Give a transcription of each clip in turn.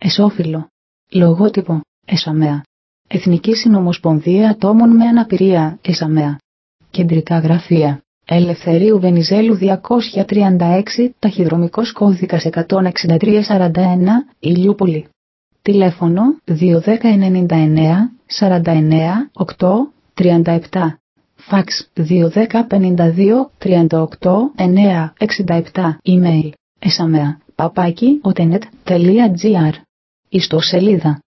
Εσόφυλλο. Λογότυπο, ΕΣΑΜΕΑ. Εθνική Συνομοσπονδία Ατόμων με Αναπηρία, ΕΣΑΜΕΑ. Κεντρικά γραφεία. Ελευθερίου Βενιζέλου 236, ταχυδρομικός κώδικας 16341, Ηλιούπολη. Τηλέφωνο 21099 49 8 37. Φαξ 21052 38 9 67. Email esamea@otenet.gr. Ιστοσελίδα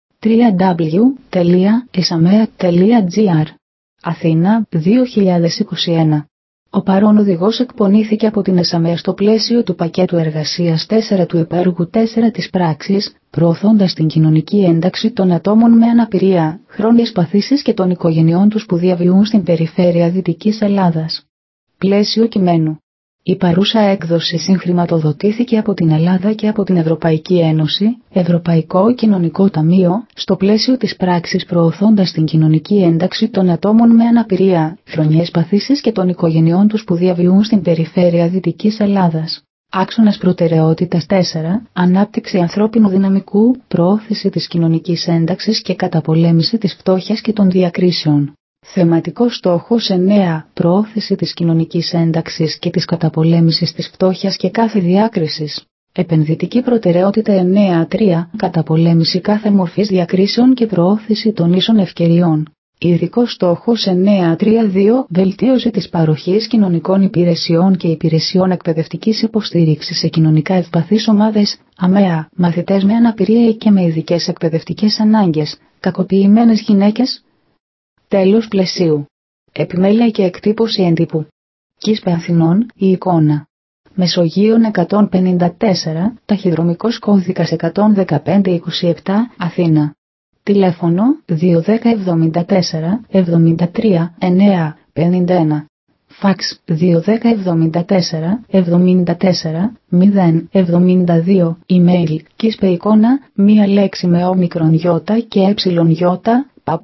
www.esamea.gr. Αθήνα 2021. Ο παρόν οδηγός εκπονήθηκε από την ΕΣΑΜΕΑ στο πλαίσιο του πακέτου εργασίας 4 του υπέργου 4 της πράξης, προωθώντας την κοινωνική ένταξη των ατόμων με αναπηρία, χρόνιες παθήσεις και των οικογενειών τους που διαβιούν στην περιφέρεια Δυτικής Ελλάδας. Πλαίσιο κειμένου. Η παρούσα έκδοση συγχρηματοδοτήθηκε από την Ελλάδα και από την Ευρωπαϊκή Ένωση, Ευρωπαϊκό Κοινωνικό Ταμείο, στο πλαίσιο της πράξης προωθώντας την κοινωνική ένταξη των ατόμων με αναπηρία, χρονιές παθήσεις και των οικογενειών τους που διαβιούν στην περιφέρεια Δυτικής Ελλάδας. Άξονας προτεραιότητας 4. Ανάπτυξη ανθρώπινου δυναμικού, προώθηση της κοινωνικής ένταξης και καταπολέμηση της φτώχειας και των διακρίσεων. Θεματικός στόχος 9. Προώθηση της κοινωνικής ένταξης και της καταπολέμησης της φτώχειας και κάθε διάκρισης. Επενδυτική προτεραιότητα 9.3. Καταπολέμηση κάθε μορφής διακρίσεων και προώθηση των ίσων ευκαιριών. Ειδικός στόχος 9.3.2. Βελτίωση της παροχής κοινωνικών υπηρεσιών και υπηρεσιών εκπαιδευτικής υποστήριξης σε κοινωνικά ευπαθείς ομάδες, ΑΜΕΑ, μαθητές με αναπηρία και με ειδικές εκπαιδευτικές ανάγκες, κακοποιημένες γυναίκες. Τέλος πλαισίου. Επιμέλεια και εκτύπωση εντύπου. Κίσπε Αθηνών, η εικόνα. Μεσογείων 154, ταχυδρομικός κώδικας 11527, Αθήνα. Τηλέφωνο 21074 73 9 51. Φαξ 21074 74 0 72. Email κίσπε εικόνα, μία λέξη με όμικρον γιώτα και έψιλον γιώτα,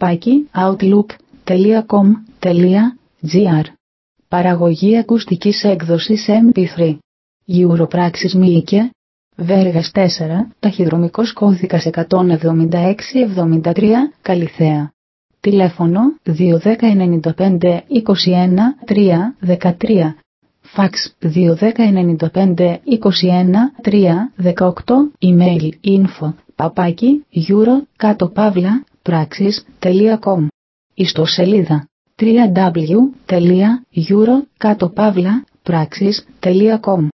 outlook.com.gr. Παραγωγή ακουστικής έκδοσης MP3. Γιουροπράξης Μίκε. Βέργας 4, ταχυδρομικός κώδικας 17673, Καλιθέα. Τηλέφωνο 21095 21 3 13. Φαξ 21095 21 3 18. Email info@euro-prάξis.com. Ιστοσελίδα www.euro-prάξis.com.